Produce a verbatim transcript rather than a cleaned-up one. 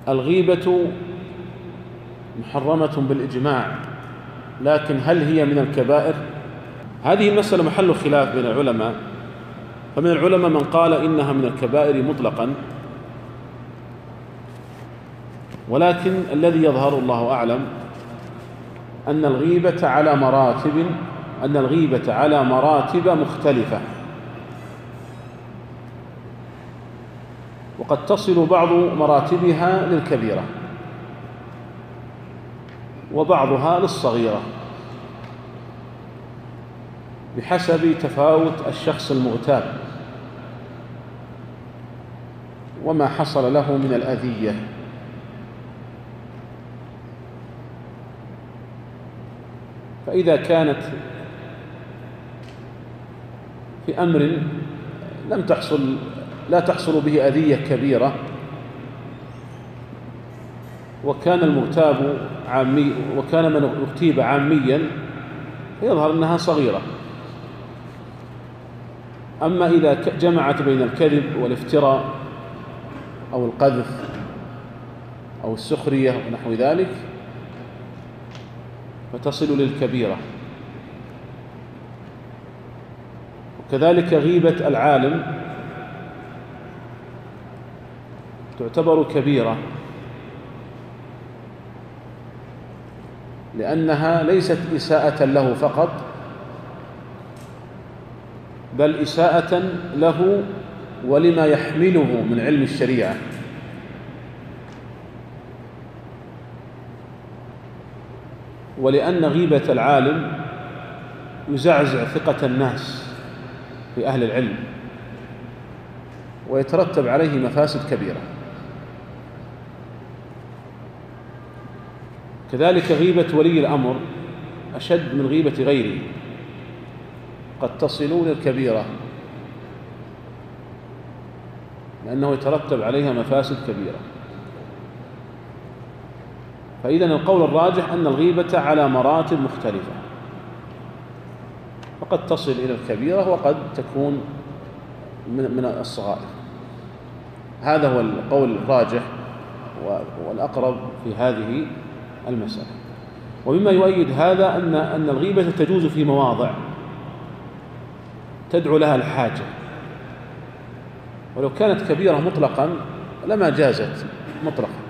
الغيبة محرمة بالإجماع، لكن هل هي من الكبائر؟ هذه المسألة محل خلاف بين العلماء، فمن العلماء من قال إنها من الكبائر مطلقا، ولكن الذي يظهر الله أعلم أن الغيبة على مراتب أن الغيبة على مراتب مختلفة، وقد تصل بعض مراتبها للكبيرة وبعضها للصغيرة بحسب تفاوت الشخص المغتاب وما حصل له من الأذية. فإذا كانت في أمر لم تحصل لا تحصل به أذية كبيرة، وكان المغتاب عامي وكان من اغتيب عاميا، يظهر أنها صغيرة. أما إذا جمعت بين الكذب والافتراء أو القذف أو السخرية ونحو ذلك فتصل للكبيرة. وكذلك غيبة العالم تعتبر كبيرة، لأنها ليست إساءة له فقط، بل إساءة له ولما يحمله من علم الشريعة. ولأن غيبة العالم يزعزع ثقة الناس في أهل العلم ويترتب عليه مفاسد كبيرة. كذلك غيبة ولي الأمر أشد من غيبة غيره، قد تصل للكبيرة لأنه يترتب عليها مفاسد كبيرة. فإذن القول الراجح أن الغيبة على مراتب مختلفة، وقد تصل إلى الكبيرة وقد تكون من الصغائر. هذا هو القول الراجح والأقرب في هذه المسألة. ومما يؤيد هذا أن أن الغيبة تجوز في مواضع تدعو لها الحاجة، ولو كانت كبيرة مطلقا لما جازت مطلقا.